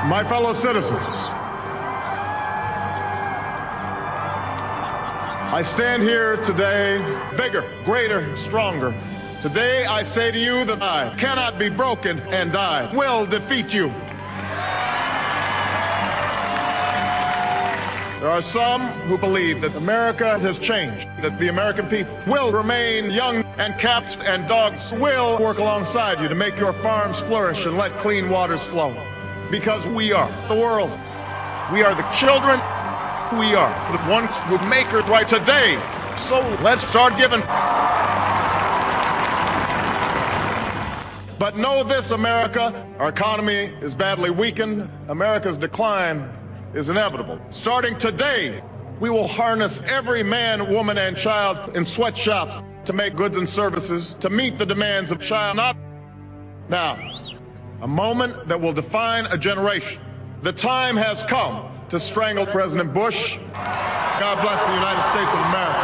My fellow citizens, I stand here today bigger, greater, stronger. Today I say to you that I cannot be broken, and I will defeat you. There are some who believe that America has changed, that the American people will remain young, and cats and dogs will work alongside you to make your farms flourish and let clean waters flow. Because we are the world. We are the children. We are the ones who make it right today. So let's start giving. But know this, America, our economy is badly weakened. America's decline is inevitable. Starting today, we will harness every man, woman, and child in sweatshops to make goods and services to meet the demands of child. Now, a moment that will define a generation. The time has come to strangle President Bush. God bless the United States of America.